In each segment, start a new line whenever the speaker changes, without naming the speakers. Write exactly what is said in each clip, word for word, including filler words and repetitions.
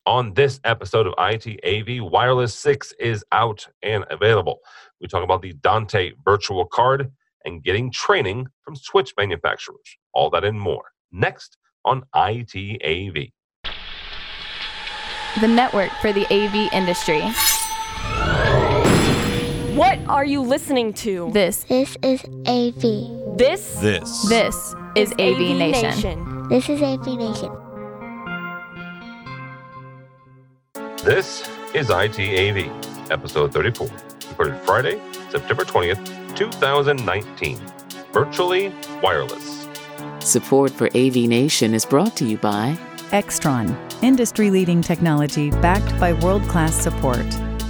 On this episode of I T A V, Wireless six is out and available. We talk about the Dante virtual card and getting training from switch manufacturers. All that and more. Next on I T A V.
The network for the A V industry.
What are you listening to?
This.
This is A V.
This?
This.
This is A V Nation.
Nation.
This is A V Nation.
This is I T A V, episode thirty-four, recorded Friday, September twentieth, twenty nineteen. Virtually wireless.
Support for A V Nation is brought to you by
Extron, industry-leading technology backed by world-class support.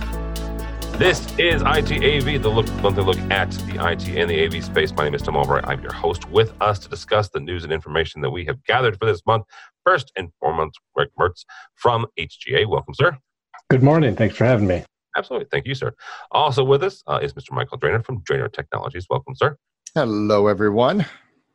This is I T A V, the look, monthly look at the I T and the A V space. My name is Tom Albright. I'm your host. With us to discuss the news and information that we have gathered for this month. First and foremost, Rick Mertz from H G A. Welcome, sir.
Good morning. Thanks for having me.
Absolutely. Thank you, sir. Also with us uh, is Mister Michael Drainer from Drainer Technologies. Welcome, sir.
Hello, everyone.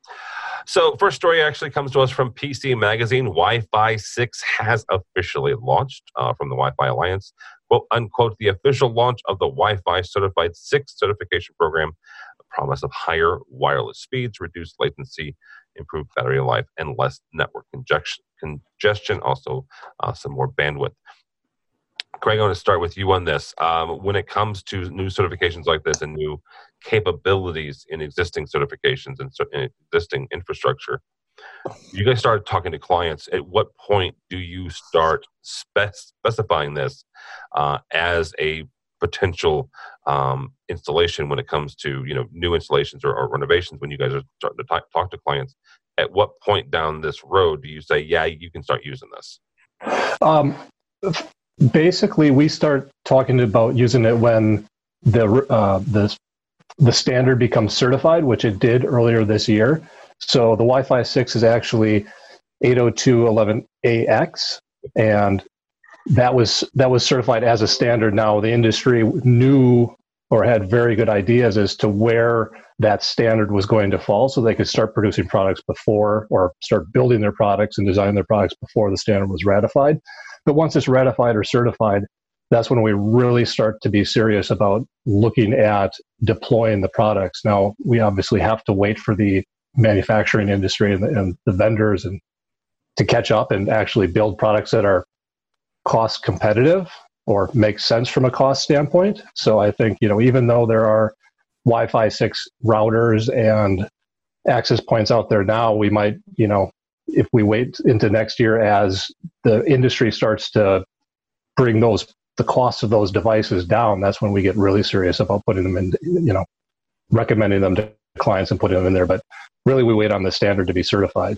So first story actually comes to us from P C Magazine. Wi-Fi six has officially launched uh, from the Wi-Fi Alliance. Quote, unquote, the official launch of the Wi-Fi Certified six certification program, a promise of higher wireless speeds, reduced latency, improved battery life, and less network congestion, congestion also uh, some more bandwidth. Craig, I want to start with you on this. Um, when it comes to new certifications like this and new capabilities in existing certifications and in existing infrastructure, you guys start talking to clients. At what point do you start spec- specifying this uh, as a potential um, installation when it comes to you know new installations or, or renovations? When you guys are starting to t- talk to clients, at what point down this road do you say, yeah, you can start using this?
Um, basically, we start talking about using it when the uh, the the standard becomes certified, which it did earlier this year. So the Wi-Fi six is actually eight oh two dot eleven A X, and that was that was certified as a standard. Now the industry knew or had very good ideas as to where that standard was going to fall, so they could start producing products before, or start building their products and designing their products before the standard was ratified. But once it's ratified or certified, that's when we really start to be serious about looking at deploying the products. Now, we obviously have to wait for the manufacturing industry and the, and the vendors and to catch up and actually build products that are cost competitive or make sense from a cost standpoint. So I think, you know, even though there are Wi-Fi six routers and access points out there now, we might, you know, if we wait into next year as the industry starts to bring those the cost of those devices down, that's when we get really serious about putting them in, you know, recommending them to clients and putting them in there. But really, we wait on the standard to be certified.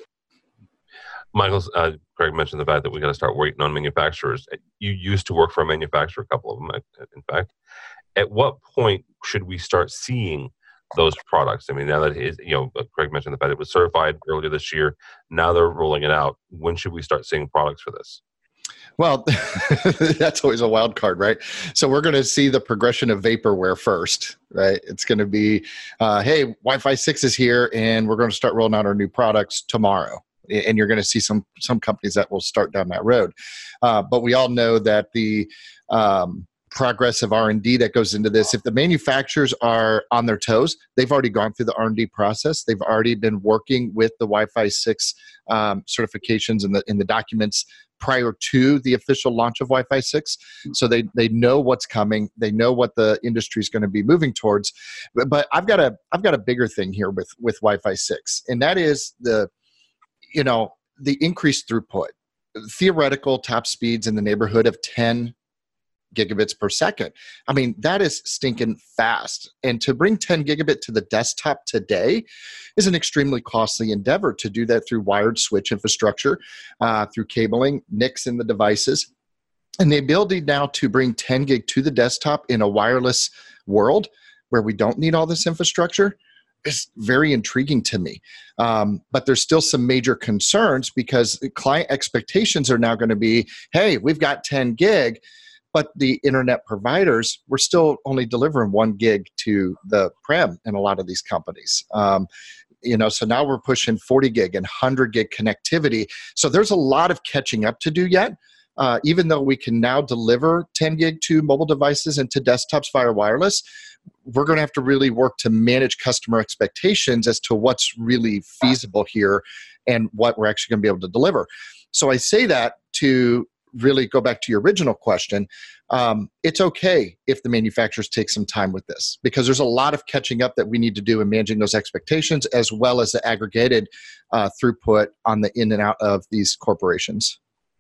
Michael, uh, Craig mentioned the fact that we got to start waiting on manufacturers. You used to work for a manufacturer, a couple of them, in fact. At what point should we start seeing those products? I mean, now that it is, you know, Craig mentioned the fact it was certified earlier this year. Now they're rolling it out. When should we start seeing products for this?
Well, that's always a wild card, right? So we're going to see the progression of vaporware first, right? It's going to be, uh, hey, Wi-Fi six is here, and we're going to start rolling out our new products tomorrow. And you're going to see some some companies that will start down that road. Uh, but we all know that the um, progress of R and D that goes into this, if the manufacturers are on their toes, they've already gone through the R and D process. They've already been working with the Wi-Fi six um, certifications and the in the documents prior to the official launch of Wi-Fi six. So they they know what's coming. They know what the industry is going to be moving towards. But, but I've got a I've got a bigger thing here with with Wi-Fi six, and that is the you know the increased throughput. Theoretical top speeds in the neighborhood of ten gigabits per second. I mean, that is stinking fast. And to bring ten gigabit to the desktop today is an extremely costly endeavor. To do that through wired switch infrastructure, uh, through cabling, N I Cs in the devices. And the ability now to bring ten gig to the desktop in a wireless world where we don't need all this infrastructure is very intriguing to me. Um, but there's still some major concerns because client expectations are now going to be, hey, we've got ten gig, but the internet providers, we're still only delivering one gig to the prem in a lot of these companies. Um, you know, so now we're pushing forty gig and one hundred gig connectivity. So there's a lot of catching up to do yet. uh, even though we can now deliver ten gig to mobile devices and to desktops via wireless, we're going to have to really work to manage customer expectations as to what's really feasible here and what we're actually going to be able to deliver. So I say that to really go back to your original question. Um, it's okay if the manufacturers take some time with this, because there's a lot of catching up that we need to do in managing those expectations, as well as the aggregated uh, throughput on the in and out of these corporations.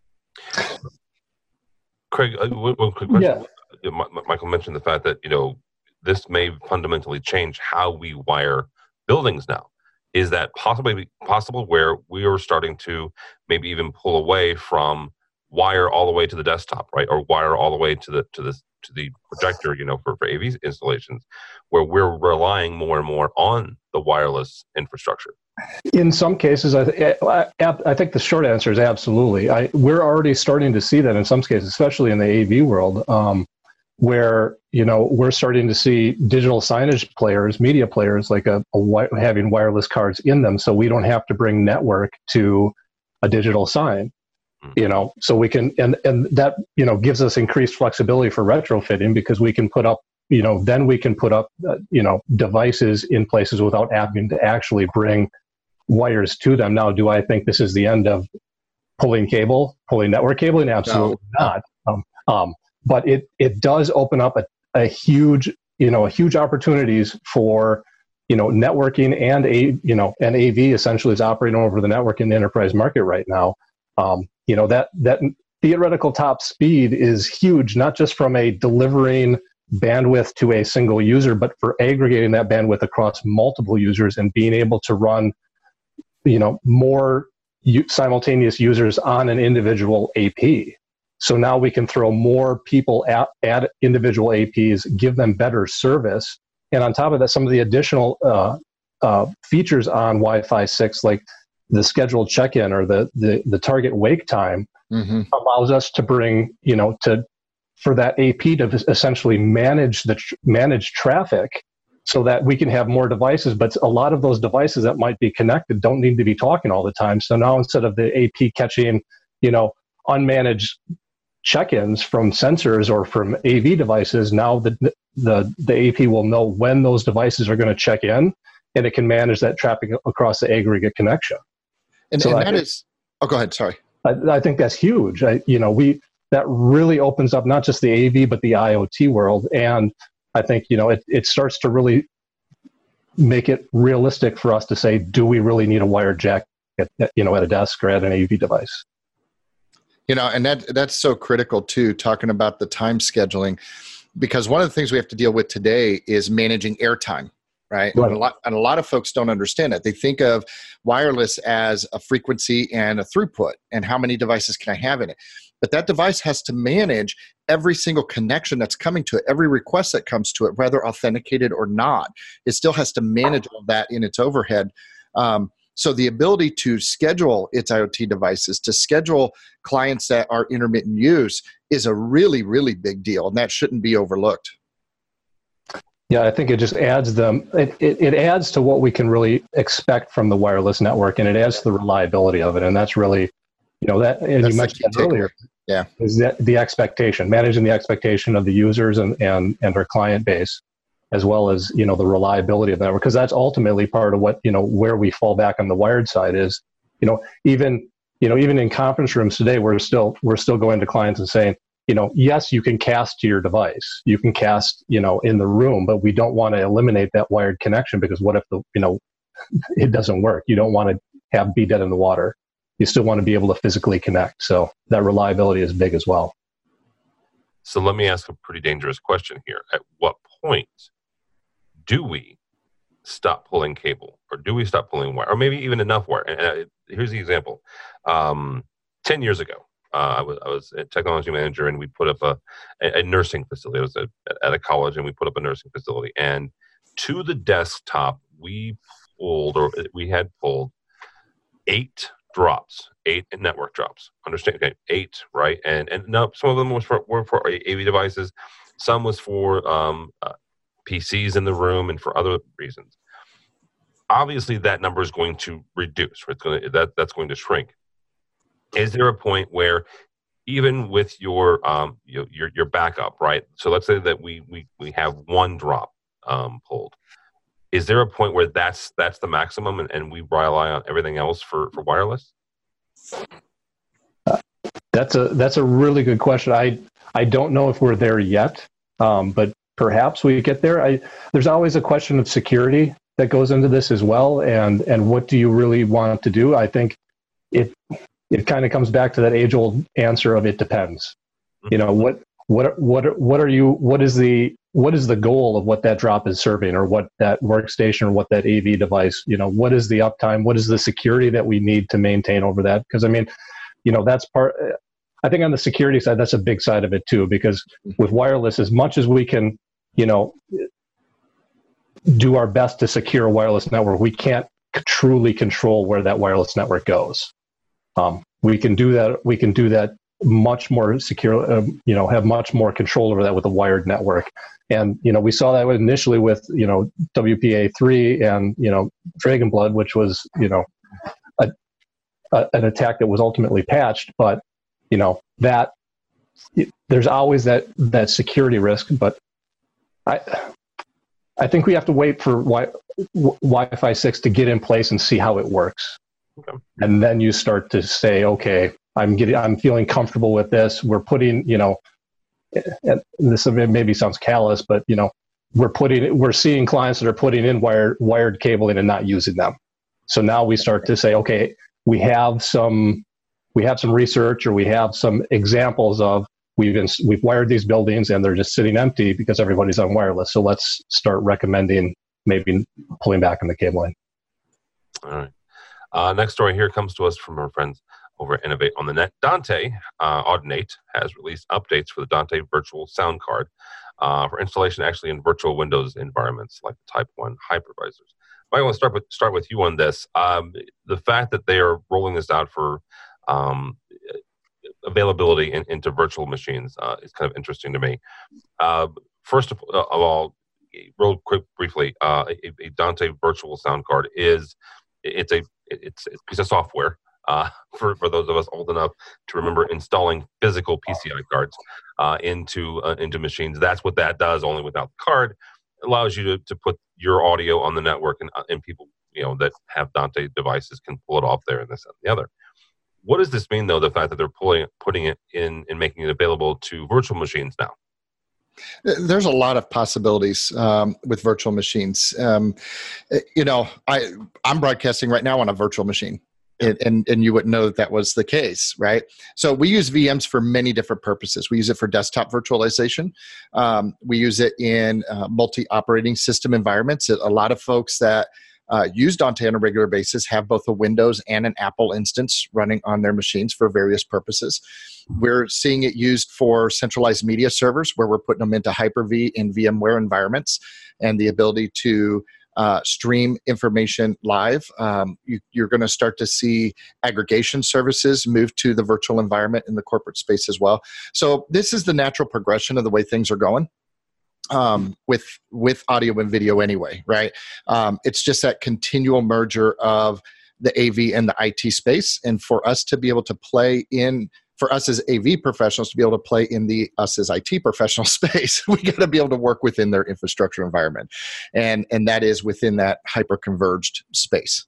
Craig, uh, one, one quick question.
Yeah.
M- Michael mentioned the fact that, you know, this may fundamentally change how we wire buildings now. Is that possibly possible where we are starting to maybe even pull away from wire all the way to the desktop, right? Or wire all the way to the to the to the projector, you know, for, for A V installations, where we're relying more and more on the wireless infrastructure?
In some cases, I, th- I, I think the short answer is absolutely. I, we're already starting to see that in some cases, especially in the A V world, um, where, you know, we're starting to see digital signage players, media players, like a, a wi- having wireless cards in them, so we don't have to bring network to a digital sign. You know, so we can, and, and that, you know, gives us increased flexibility for retrofitting, because we can put up, you know, then we can put up, uh, you know, devices in places without having to actually bring wires to them. Now, do I think this is the end of pulling cable, pulling network cabling? Absolutely no. not. Um, um, but it, it does open up a, a huge, you know, a huge opportunities for, you know, networking and a, you know, and A V essentially is operating over the network in the enterprise market right now. Um, you know, that that theoretical top speed is huge, not just from a delivering bandwidth to a single user, but for aggregating that bandwidth across multiple users and being able to run, you know, more u- simultaneous users on an individual A P. So now we can throw more people at, at individual A Ps, give them better service. And on top of that, some of the additional uh, uh, features on Wi-Fi six, like the scheduled check-in or the, the, the target wake time, mm-hmm. allows us to bring, you know, to, for that A P to essentially manage the, manage traffic so that we can have more devices. But a lot of those devices that might be connected don't need to be talking all the time. So now instead of the A P catching, you know, unmanaged check-ins from sensors or from A V devices, now the, the, the A P will know when those devices are going to check in, and it can manage that traffic across the aggregate connection.
And,
so
and
I
that
think,
is, oh, go ahead. Sorry.
I, I think that's huge. I, you know, we, that really opens up not just the A V, but the IoT world. And I think, you know, it, it starts to really make it realistic for us to say, do we really need a wired jack at, at, you know, at a desk or at an A V device?
You know, and that that's so critical too, talking about the time scheduling, because one of the things we have to deal with today is managing airtime. Right. right. And, a lot, and a lot of folks don't understand it. They think of wireless as a frequency and a throughput and how many devices can I have in it. But that device has to manage every single connection that's coming to it, every request that comes to it, whether authenticated or not. It still has to manage all that in its overhead. Um, so the ability to schedule its IoT devices, to schedule clients that are intermittent use, is a really, really big deal. And that shouldn't be overlooked.
Yeah, I think it just adds them. It, it, it adds to what we can really expect from the wireless network, and it adds to the reliability of it. And that's really, you know, that as
that's
you mentioned earlier,
yeah,
is that the expectation, managing the expectation of the users and and and our client base, as well as, you know, the reliability of that, because that's ultimately part of what, you know, where we fall back on the wired side is, you know, even you know even in conference rooms today, we're still we're still going to clients and saying, you know, yes, you can cast to your device. You can cast, you know, in the room, but we don't want to eliminate that wired connection, because what if the, you know, it doesn't work? You don't want to have be dead in the water. You still want to be able to physically connect. So that reliability is big as well.
So let me ask a pretty dangerous question here. At what point do we stop pulling cable, or do we stop pulling wire, or maybe even enough wire? And uh, here's the example. Um, ten years ago, Uh, I was I was a technology manager, and we put up a, a nursing facility. I was a, at a college, and we put up a nursing facility. And to the desktop, we pulled, or we had pulled, eight drops, eight network drops. Understand? Okay, eight, right? And and no, some of them was for, were for A V devices. Some was for um, uh, P Cs in the room, and for other reasons. Obviously, that number is going to reduce. It's going to, that that's going to shrink. Is there a point where even with your um your your, your backup, right? So let's say that we we we have one drop um, pulled. Is there a point where that's that's the maximum, and, and we rely on everything else for, for wireless?
Uh, that's a that's a really good question. I I don't know if we're there yet, um, but perhaps we get there. I there's always a question of security that goes into this as well, and and what do you really want to do? I think it it kind of comes back to that age old answer of it depends. You know, what what what what are you what is the what is the goal of what that drop is serving, or what that workstation or what that A V device, you know, what is the uptime, what is the security that we need to maintain over that? Because I mean, you know, that's part, I think on the security side, that's a big side of it too, because with wireless, as much as we can, you know, do our best to secure a wireless network, we can't truly control where that wireless network goes. Um, we can do that. We can do that much more secure, uh, you know, have much more control over that with a wired network. And, you know, we saw that initially with, you know, W P A three and, you know, Dragon Blood, which was, you know, a, a, an attack that was ultimately patched. But, you know, that there's always that, that security risk. But I, I think we have to wait for wi- Wi-Fi six to get in place and see how it works. Okay. And then you start to say, okay, I'm getting, I'm feeling comfortable with this. We're putting, you know, and this maybe sounds callous, but you know, we're putting, we're seeing clients that are putting in wired wired cabling and not using them. So now we start to say, okay, we have some, we have some research, or we have some examples of we've been, we've wired these buildings and they're just sitting empty because everybody's on wireless. So let's start recommending maybe pulling back on the cabling.
All right. Uh, next story here comes to us from our friends over at Innovate on the Net. Dante uh, Audinate has released updates for the Dante Virtual Sound Card uh, for installation actually in virtual Windows environments like the Type one hypervisors. I want to start with start with you on this. Um, the fact that they are rolling this out for um, availability in, into virtual machines uh, is kind of interesting to me. Uh, first of, uh, of all, real quick, briefly, uh, a, a Dante Virtual Sound Card is it's a it's a piece of software. Uh, for, for those of us old enough to remember installing physical P C I cards uh, into uh, into machines. That's what that does, only without the card. It allows you to, to put your audio on the network, and, uh, and people, you know, that have Dante devices can pull it off there and this and the other. What does this mean, though, the fact that they're pulling putting it in and making it available to virtual machines now?
There's a lot of possibilities um, with virtual machines. Um, you know, I, I'm broadcasting right now on a virtual machine. And, and and you wouldn't know that that was the case, right? So we use V Ms for many different purposes. We use it for desktop virtualization. Um, we use it in uh, multi-operating system environments. A lot of folks that uh, use Dante on a regular basis have both a Windows and an Apple instance running on their machines for various purposes. We're seeing it used for centralized media servers, where we're putting them into Hyper-V in VMware environments, and the ability to Uh, stream information live. Um, you, you're going to start to see aggregation services move to the virtual environment in the corporate space as well. So this is the natural progression of the way things are going um, with with audio and video anyway, right? Um, it's just that continual merger of the A V and the I T space. And for us to be able to play in, for us as A V professionals to be able to play in the us as I T professional space, we got to be able to work within their infrastructure environment. And and that is within that hyper-converged space.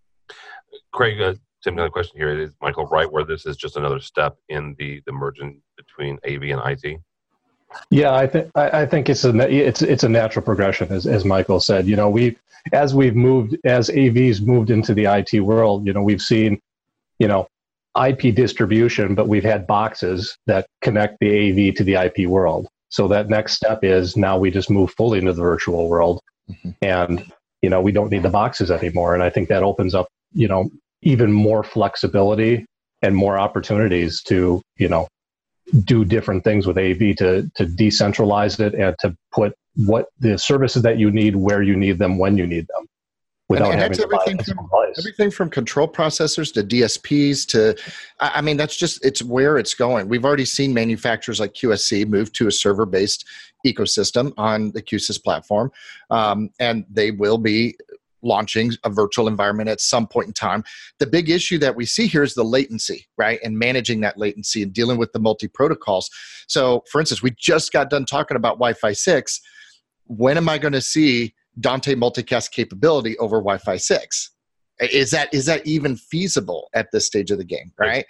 Craig, uh, same kind of question here. Is Michael right where this is just another step in the, the merging between A V and I T?
Yeah, I think I think it's a it's it's a natural progression, as as Michael said. You know, we as we've moved as A Vs moved into the I T world, you know, we've seen, you know, I P distribution, but we've had boxes that connect the A V to the I P world. So that next step is now we just move fully into the virtual world, mm-hmm. and you know, we don't need the boxes anymore. And I think that opens up, you know, even more flexibility and more opportunities to, you know, do different things with A V to to decentralize it and to put what the services that you need where you need them when you need them, without
and, and
having to buy
everything
them
from,
place.
everything from control processors to D S Ps to, I mean, that's just, it's where it's going. We've already seen manufacturers like Q S C move to a server-based ecosystem on the Q S Y S platform, um, and they will be launching a virtual environment at some point in time. The big issue that we see here is the latency, right? And managing that latency and dealing with the multi-protocols. So, for instance, we just got done talking about Wi-Fi six. When am I going to see Dante multicast capability over Wi-Fi six? Is that is that even feasible at this stage of the game, right?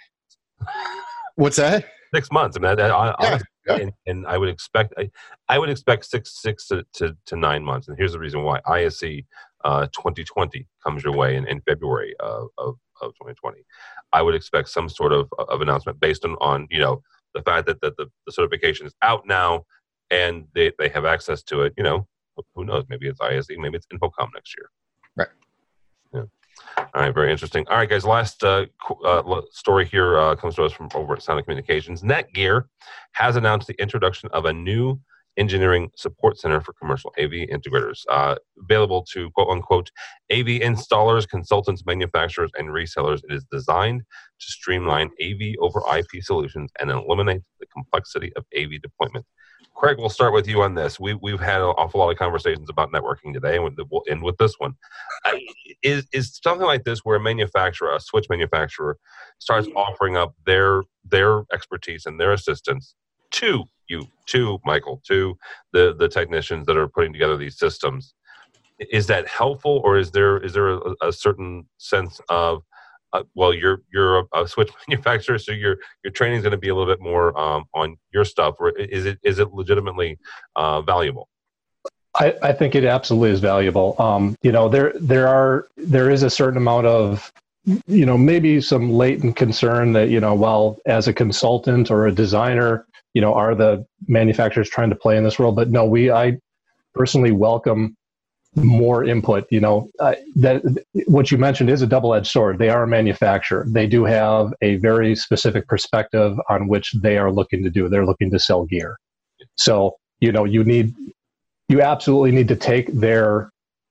What's that?
Six months. I mean, I, I,
Yeah,
honestly,
yeah.
And, and I would expect, I, I would expect six, six to, to, to nine months. And here's the reason why. I S E uh, twenty twenty comes your way in, in February of, of, of twenty twenty. I would expect some sort of, of announcement based on, on, you know, the fact that, that the, the certification is out now and they, they have access to it. You know, who knows? Maybe it's I S E, maybe it's Infocom next year.
Right.
Yeah. All right, very interesting. All right, guys, last uh, qu- uh, story here uh, comes to us from over at Sound Communications. Netgear has announced the introduction of a new engineering support center for commercial A V integrators, uh, available to quote-unquote A V installers, consultants, manufacturers, and resellers. It is designed to streamline A V over I P solutions and eliminate the complexity of A V deployment. Craig, we'll start with you on this. We, we've had an awful lot of conversations about networking today, and we'll end with this one. Uh, is, is something like this where a manufacturer, a switch manufacturer, starts offering up their their expertise and their assistance to you, to Michael, to the, the technicians that are putting together these systems? Is that helpful, or is there is there a, a certain sense of Uh, well, you're you're a, a switch manufacturer, so your your training is going to be a little bit more um, on your stuff. Or is it is it legitimately uh, valuable?
I, I think it absolutely is valuable. Um, you know, there there are there is a certain amount of, you know, maybe some latent concern that, you know, well, as a consultant or a designer, you know, are the manufacturers trying to play in this world? But no, we I personally welcome more input. You know, uh, that what you mentioned is a double-edged sword. They are a manufacturer. They do have a very specific perspective on which they are looking to do. They're looking to sell gear. So, you know, you need, you absolutely need to take their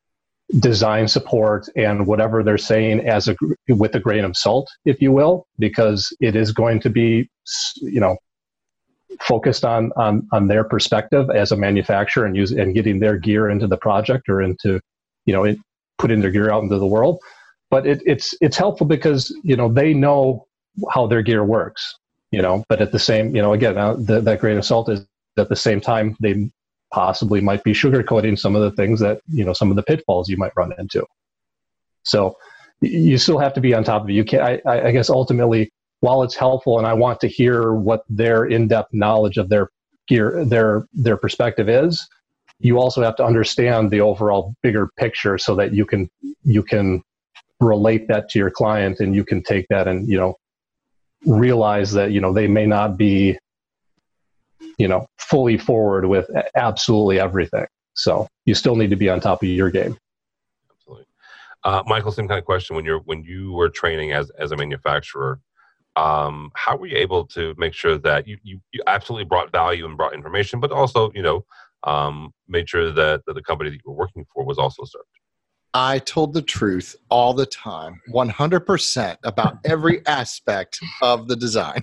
design support and whatever they're saying as a, with a grain of salt, if you will, because it is going to be, you know, focused on, on, on their perspective as a manufacturer and use and getting their gear into the project or into, you know, it, putting their gear out into the world. But it, it's, it's helpful because, you know, they know how their gear works, you know, but at the same, you know, again, uh, the, that grain of salt is at the same time, they possibly might be sugarcoating some of the things that, you know, some of the pitfalls you might run into. So you still have to be on top of it. You can't, I, I guess ultimately, while it's helpful and I want to hear what their in-depth knowledge of their gear, their their perspective is, you also have to understand the overall bigger picture so that you can you can relate that to your client and you can take that and, you know, realize that, you know, they may not be, you know, fully forward with absolutely everything. So you still need to be on top of your game.
Absolutely. Uh, Michael, same kind of question. When you're when you were training as as a manufacturer, Um, how were you able to make sure that you, you, you absolutely brought value and brought information, but also, you know, um, made sure that, that the company that you were working for was also served?
I told the truth all the time, one hundred percent about every aspect of the design.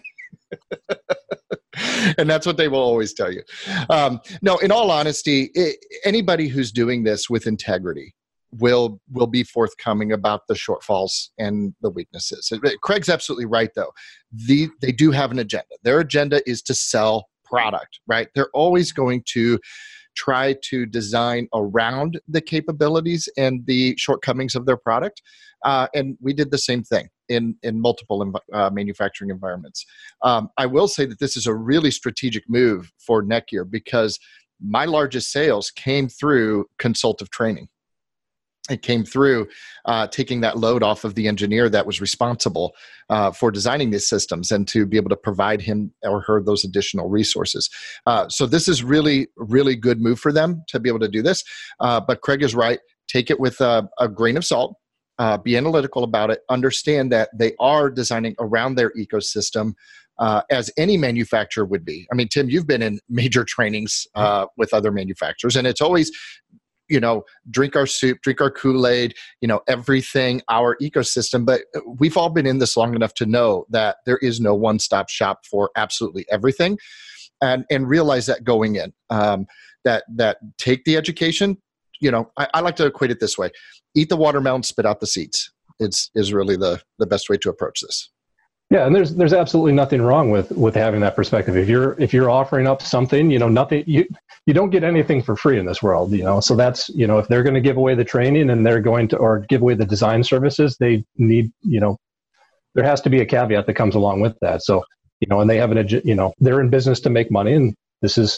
And that's what they will always tell you. Um, no, in all honesty, it, anybody who's doing this with integrity will will be forthcoming about the shortfalls and the weaknesses. Craig's absolutely right, though. The, they do have an agenda. Their agenda is to sell product, right? They're always going to try to design around the capabilities and the shortcomings of their product. Uh, and we did the same thing in, in multiple uh, manufacturing environments. Um, I will say that this is a really strategic move for Netgear because my largest sales came through consultative training. It came through uh, taking that load off of the engineer that was responsible uh, for designing these systems and to be able to provide him or her those additional resources. Uh, so this is really, really good move for them to be able to do this. Uh, but Craig is right. Take it with a, a grain of salt. Uh, be analytical about it. Understand that they are designing around their ecosystem uh, as any manufacturer would be. I mean, Tim, you've been in major trainings uh, with other manufacturers, and it's always, you know, drink our soup, drink our Kool-Aid, you know, everything, our ecosystem. But we've all been in this long enough to know that there is no one-stop shop for absolutely everything, and and realize that going in, um, that that take the education. You know, I, I like to equate it this way. eat the watermelon, spit out the seeds. It's is really the the best way to approach this.
Yeah, and there's there's absolutely nothing wrong with with having that perspective. If you're if you're offering up something, you know, nothing you you don't get anything for free in this world, you know. So that's, you know, if they're going to give away the training and they're going to or give away the design services, they need, you know, there has to be a caveat that comes along with that. So, you know, and they have an, you know, they're in business to make money, and this is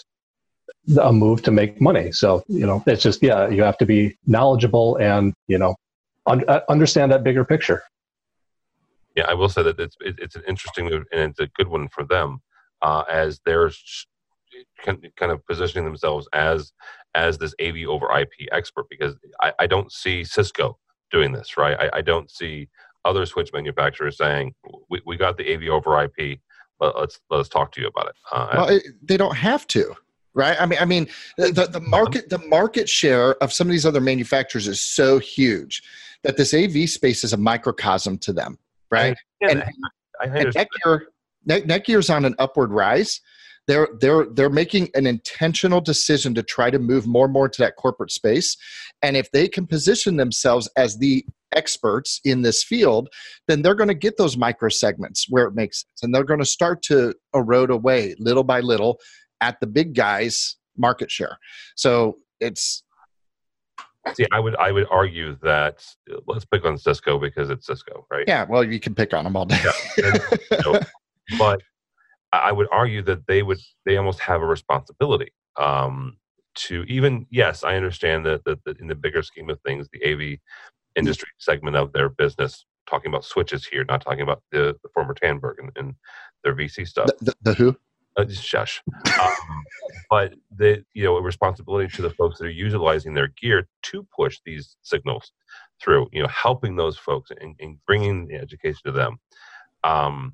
a move to make money. So, you know, it's just, yeah, you have to be knowledgeable and, you know, un- understand that bigger picture.
Yeah, I will say that it's it's an interesting move, and it's a good one for them, uh, as they're kind of positioning themselves as as this A V over I P expert, because I, I don't see Cisco doing this, right? I, I don't see other switch manufacturers saying, we, we got the A V over I P, let, let's let's talk to you about it. Uh,
well, it, they don't have to. Right. I mean, I mean, the, the market, the market share of some of these other manufacturers is so huge that this A V space is a microcosm to them. Right. And,
I
and Netgear, Netgear's on an upward rise. They're they're they're making an intentional decision to try to move more and more to that corporate space. And if they can position themselves as the experts in this field, then they're going to get those micro segments where it makes sense, and they're going to start to erode away little by little at the big guys' market share. So it's.
See, I would I would argue that, let's pick on Cisco because it's Cisco, right?
Yeah, well, you can pick on them all day.
Yeah. And, you know, but I would argue that they would they almost have a responsibility um, to even, yes, I understand that, that, that in the bigger scheme of things, the A V industry segment of their business, talking about switches here, not talking about the, the former Tandberg and, and their V C stuff.
The, the, the who?
Uh, shush. Um, but the you know a responsibility to the folks that are utilizing their gear to push these signals through, you know, helping those folks and, and bringing the education to them. Um,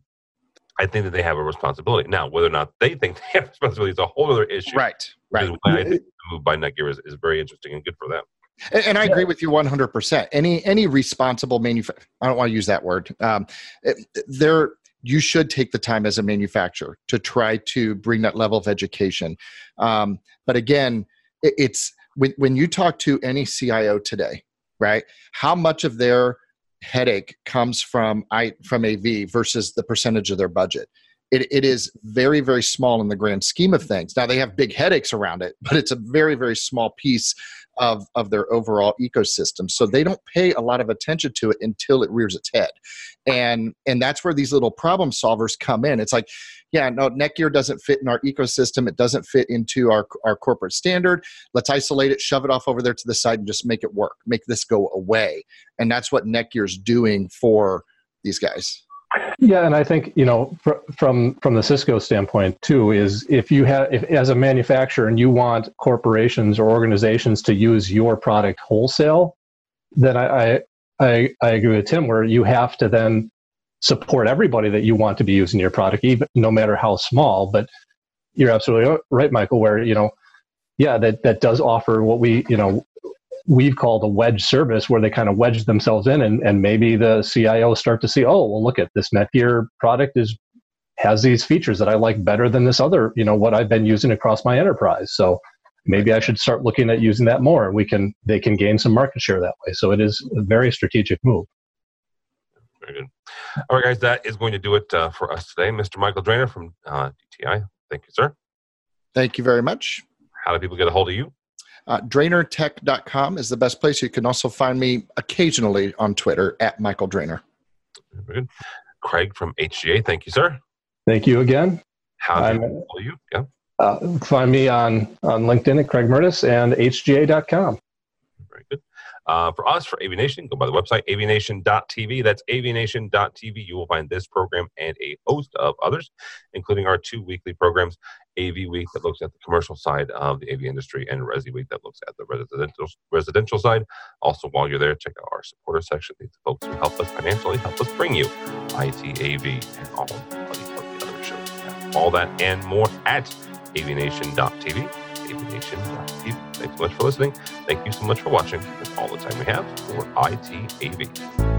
I think that they have a responsibility. Now, whether or not they think they have responsibility is a whole other issue.
Right, right.
Why I think the move by Netgear is, is very interesting and good for them.
And, and I agree with you one hundred percent. Any any responsible manufacturer, I don't want to use that word. Um, they're you should take the time as a manufacturer to try to bring that level of education. Um, but again, it, it's when, when you talk to any C I O today, right? How much of their headache comes from I from A V versus the percentage of their budget? It, it is very, very small in the grand scheme of things. Now they have big headaches around it, but it's a very, very small piece of, of their overall ecosystem. So they don't pay a lot of attention to it until it rears its head. And, and that's where these little problem solvers come in. It's like, yeah, no, Netgear doesn't fit in our ecosystem. It doesn't fit into our, our corporate standard. Let's isolate it, shove it off over there to the side and just make it work. Make this go away. And that's what Netgear's doing for these guys.
Yeah, and I think, you know, fr- from from the Cisco standpoint too, is if you have, if as a manufacturer and you want corporations or organizations to use your product wholesale, then I I, I, I agree with Tim, where you have to then support everybody that you want to be using your product, even no matter how small. But you're absolutely right, Michael, where, you know, yeah, that that does offer what we, you know, we've called a wedge service, where they kind of wedge themselves in, and, and maybe the C I Os start to see, oh, well, look at this Netgear product is has these features that I like better than this other, you know, what I've been using across my enterprise. So maybe I should start looking at using that more. We can they can gain some market share that way. So it is a very strategic move.
Very good. All right, guys, that is going to do it uh, for us today. Mister Michael Drainer from uh, D T I. Thank you, sir.
Thank you very much.
How do people get a hold of you?
Uh, drainer tech dot com is the best place. You can also find me occasionally on Twitter at Michael Drainer.
Very good. Craig from H G A. Thank you, sir.
Thank you again.
How do people follow you? Yeah.
Uh, find me on, on LinkedIn at Craig Murtis and H G A dot com.
Very good. Uh, for us, for AVNation, go by the website, A V Nation dot T V. That's A V Nation dot T V. You will find this program and a host of others, including our two weekly programs, A V Week that looks at the commercial side of the A V industry, and Resi Week that looks at the residential residential side. Also, while you're there, check out our supporter section. These folks who help us financially, help us bring you I T A V and all of the other shows. Yeah, all that and more at A V Nation dot T V. A V Nation dot T V. Thanks so much for listening. Thank you so much for watching. That's all the time we have for I T A V.